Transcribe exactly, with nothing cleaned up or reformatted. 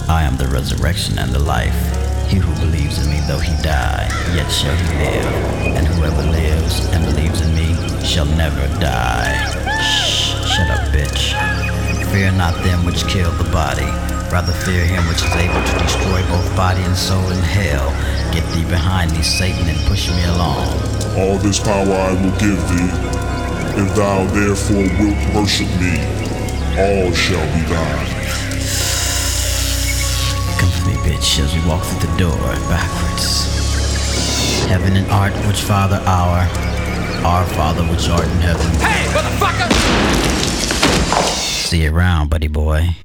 I am the resurrection and the life. He who believes in me, though he die, yet shall he live. And whoever lives and believes in me shall never die. Shh, shut up, bitch. Fear not them which kill the body. Rather fear him which is able to destroy both body and soul in hell. Get thee behind me, Satan, and push me along. All this power I will give thee. If thou therefore wilt worship me, all shall be thine. Come with me, bitch, as we walk through the door backwards. Heaven and art, which Father our, our Father which art in heaven. Hey, motherfucker! See you around, buddy boy.